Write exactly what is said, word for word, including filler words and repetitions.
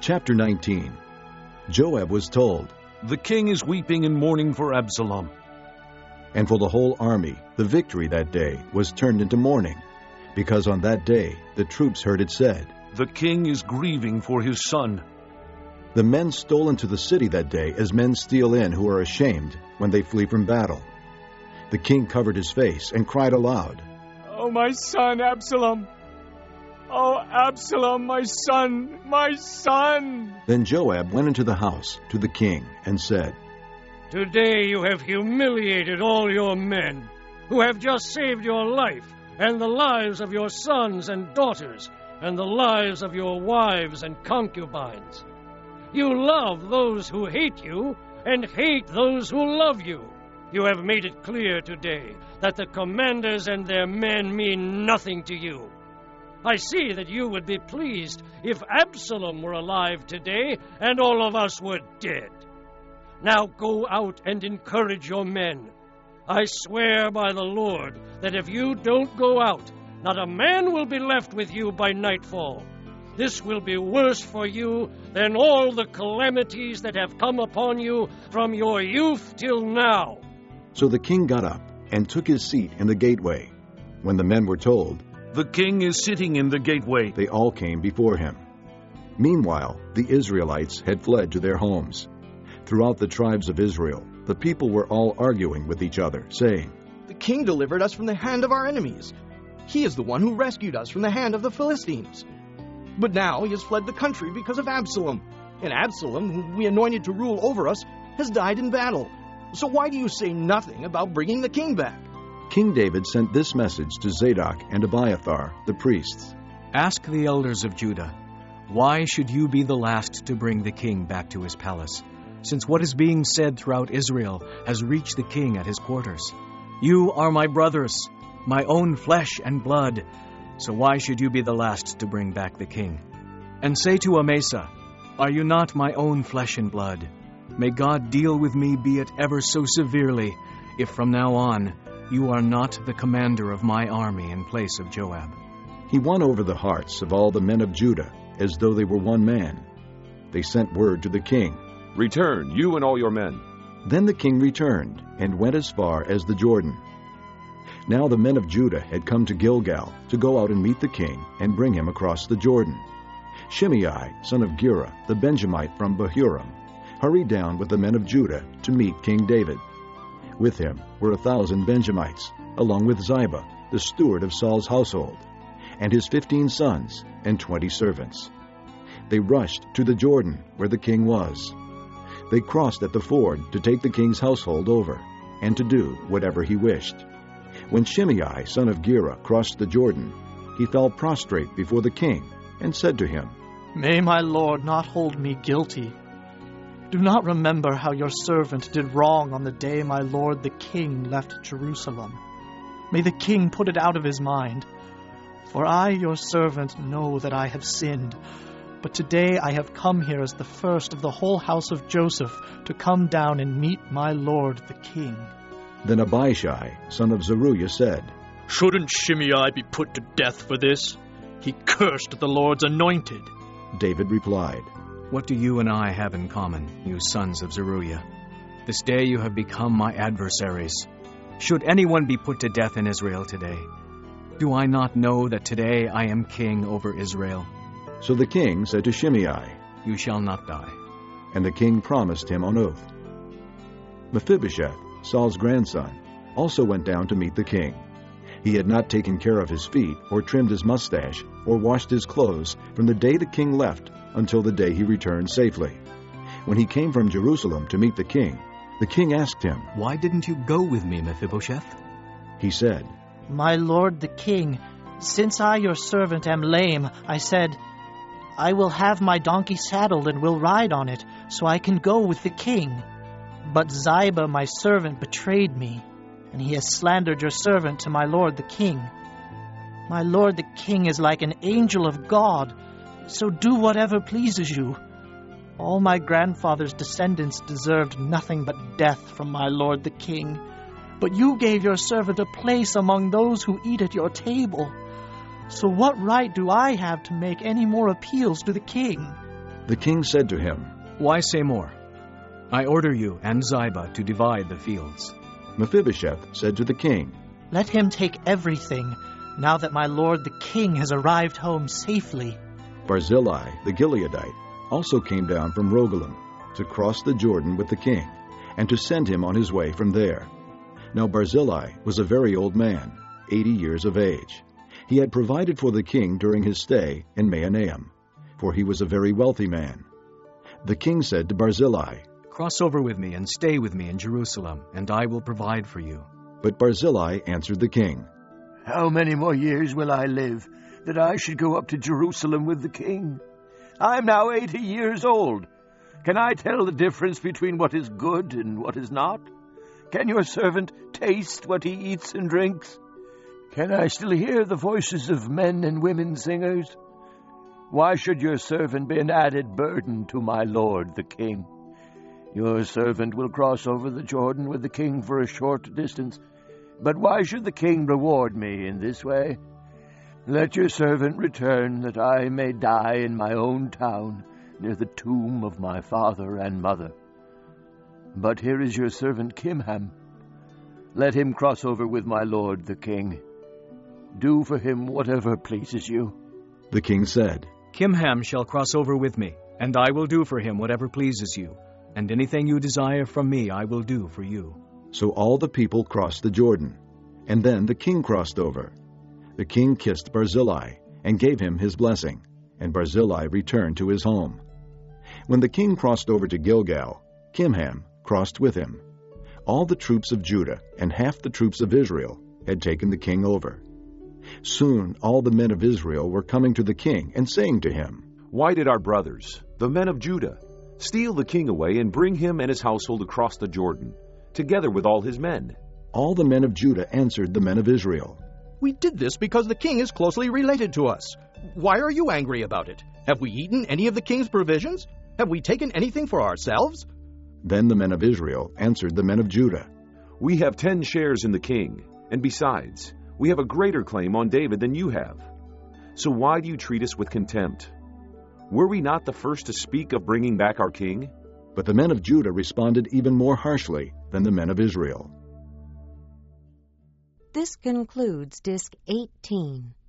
Chapter nineteen. Joab was told, "The king is weeping and mourning for Absalom." and for the whole army the victory that day was turned into mourning, because on that day the troops heard it said, "The king is grieving for his son." The men stole into the city that day as men steal in who are ashamed when they flee from battle. The king covered his face and cried aloud, "Oh, my son, Absalom! Oh, Absalom, my son, my son!" Then Joab went into the house to the king and said, "Today you have humiliated all your men, who have just saved your life, and the lives of your sons and daughters, and the lives of your wives and concubines. You love those who hate you, and hate those who love you. You have made it clear today that the commanders and their men mean nothing to you. I see that you would be pleased if Absalom were alive today and all of us were dead. Now go out and encourage your men. I swear by the Lord that if you don't go out, not a man will be left with you by nightfall. This will be worse for you than all the calamities that have come upon you from your youth till now." So the king got up and took his seat in the gateway. When the men were told, "The king is sitting in the gateway," they all came before him. Meanwhile, the Israelites had fled to their homes. Throughout the tribes of Israel, the people were all arguing with each other, saying, "The king delivered us from the hand of our enemies. He is the one who rescued us from the hand of the Philistines. But now he has fled the country because of Absalom, and Absalom, whom we anointed to rule over us, has died in battle. So why do you say nothing about bringing the king back?" King David sent this message to Zadok and Abiathar, the priests. "Ask the elders of Judah, why should you be the last to bring the king back to his palace, since what is being said throughout Israel has reached the king at his quarters? You are my brothers, my own flesh and blood, so why should you be the last to bring back the king? And say to Amasa, are you not my own flesh and blood? May God deal with me, be it ever so severely, if from now on you are not the commander of my army in place of Joab." He won over the hearts of all the men of Judah, as though they were one man. They sent word to the king, "Return, you and all your men." Then the king returned and went as far as the Jordan. Now the men of Judah had come to Gilgal to go out and meet the king and bring him across the Jordan. Shimei, son of Gera, the Benjamite from Bahurim, hurried down with the men of Judah to meet King David. With him were a thousand Benjamites, along with Ziba, the steward of Saul's household, and his fifteen sons and twenty servants. They rushed to the Jordan where the king was. They crossed at the ford to take the king's household over, and to do whatever he wished. When Shimei, son of Gera, crossed the Jordan, he fell prostrate before the king and said to him, "May my lord not hold me guilty. Do not remember how your servant did wrong on the day my lord the king left Jerusalem. May the king put it out of his mind. For I, your servant, know that I have sinned. But today I have come here as the first of the whole house of Joseph to come down and meet my lord the king." Then Abishai, son of Zeruiah, said, "Shouldn't Shimei be put to death for this? He cursed the Lord's anointed." David replied, "What do you and I have in common, you sons of Zeruiah? This day you have become my adversaries. Should anyone be put to death in Israel today? Do I not know that today I am king over Israel?" So the king said to Shimei, "You shall not die." And the king promised him on oath. Mephibosheth, Saul's grandson, also went down to meet the king. He had not taken care of his feet, or trimmed his mustache, or washed his clothes from the day the king left until the day he returned safely. When he came from Jerusalem to meet the king, the king asked him, "Why didn't you go with me, Mephibosheth?" He said, "My lord the king, since I your servant am lame, I said, I will have my donkey saddled and will ride on it, so I can go with the king. But Ziba my servant betrayed me, and he has slandered your servant to my lord the king. My lord the king is like an angel of God, so do whatever pleases you. All my grandfather's descendants deserved nothing but death from my lord the king. But you gave your servant a place among those who eat at your table. So what right do I have to make any more appeals to the king?" The king said to him, Why say more? I order you and Ziba to divide the fields. Mephibosheth said to the king, Let him take everything, now that my lord the king has arrived home safely. Barzillai the Gileadite also came down from Rogelim to cross the Jordan with the king, and to send him on his way from there. Now Barzillai was a very old man, eighty years of age. He had provided for the king during his stay in Mahanaim, for he was a very wealthy man. The king said to Barzillai, Cross over with me and stay with me in Jerusalem, and I will provide for you. But Barzillai answered the king, How many more years will I live, that I should go up to Jerusalem with the king? I am now eighty years old. Can I tell the difference between what is good and what is not? Can your servant taste what he eats and drinks? Can I still hear the voices of men and women singers? Why should your servant be an added burden to my lord the king? Your servant will cross over the Jordan with the king for a short distance. But why should the king reward me in this way? Let your servant return, that I may die in my own town, near the tomb of my father and mother. But here is your servant Kimham. Let him cross over with my lord the king. Do for him whatever pleases you. The king said, Kimham shall cross over with me, and I will do for him whatever pleases you, and anything you desire from me I will do for you. So all the people crossed the Jordan, and then the king crossed over. The king kissed Barzillai and gave him his blessing, and Barzillai returned to his home. When the king crossed over to Gilgal, Kimham crossed with him. All the troops of Judah and half the troops of Israel had taken the king over. Soon all the men of Israel were coming to the king and saying to him, Why did our brothers, the men of Judah, steal the king away and bring him and his household across the Jordan, together with all his men? All the men of Judah answered the men of Israel, We did this because the king is closely related to us. Why are you angry about it? Have we eaten any of the king's provisions? Have we taken anything for ourselves? Then the men of Israel answered the men of Judah, We have ten shares in the king, and besides, we have a greater claim on David than you have. So why do you treat us with contempt? Were we not the first to speak of bringing back our king? But the men of Judah responded even more harshly than the men of Israel. This concludes Disc eighteen.